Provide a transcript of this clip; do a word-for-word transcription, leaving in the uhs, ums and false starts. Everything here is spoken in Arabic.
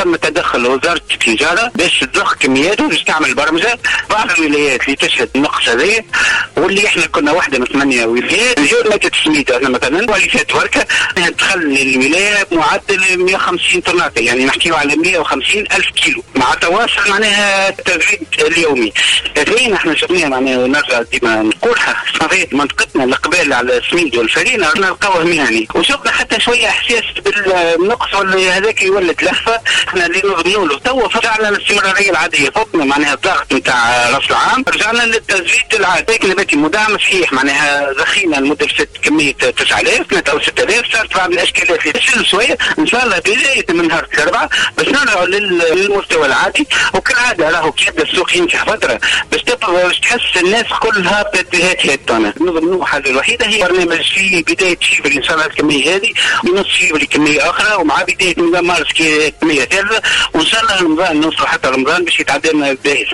تم تدخل وزارة التجارة باش تضخ كميات وباش تعمل برمجة. بعض الولايات اللي تشهد النقص هذا، واللي احنا كنا واحدة من ثمانية ولايات اليوم ماتت السميدة احنا مثلا واللي فات وركة تخلي الولاية بمعدل مئة وخمسين طناطة، يعني نحكيو على مئة وخمسين ألف كيلو مع تواصل معناها التزويد اليومي. هذين احنا شفناها معناها ونرجع ديما نقولها صافي منطقتنا القبال على السميد والفرينة نلقاوه مهني، وشفنا حتى شوية احساس بالنقص واللي هذاك يولد لهفة احنا اللي نضمنوا له. تو رجعنا للاستمرارية العادية، فوقنا معناها الضغط نتاع راس العام، رجعنا للتزويد العادي. لكن نباتي مدعم صحيح معناها زخينا المدة كمية تسعة آلاف أو ستة آلاف، صارت بعض الاشكالات اللي تشل شوية ان شاء الله بداية من نهار الاربعاء باش نرجعوا للمستوى العادي. وكالعادة راهو كي يبدا السوق ينجح فترة باش تبقى باش تحس الناس كلها باتجاهات هاتونا. نظن الحاجة الوحيدة هي برنامج في بداية شيفري ان شاء الله الكمية هذه، ونص شيفري كمية اخرى، ومع بداية نظام مارس كمية ثالثة، وان شاء الله رمضان نوصل حتى رمضان باش يتعدى لنا باهي.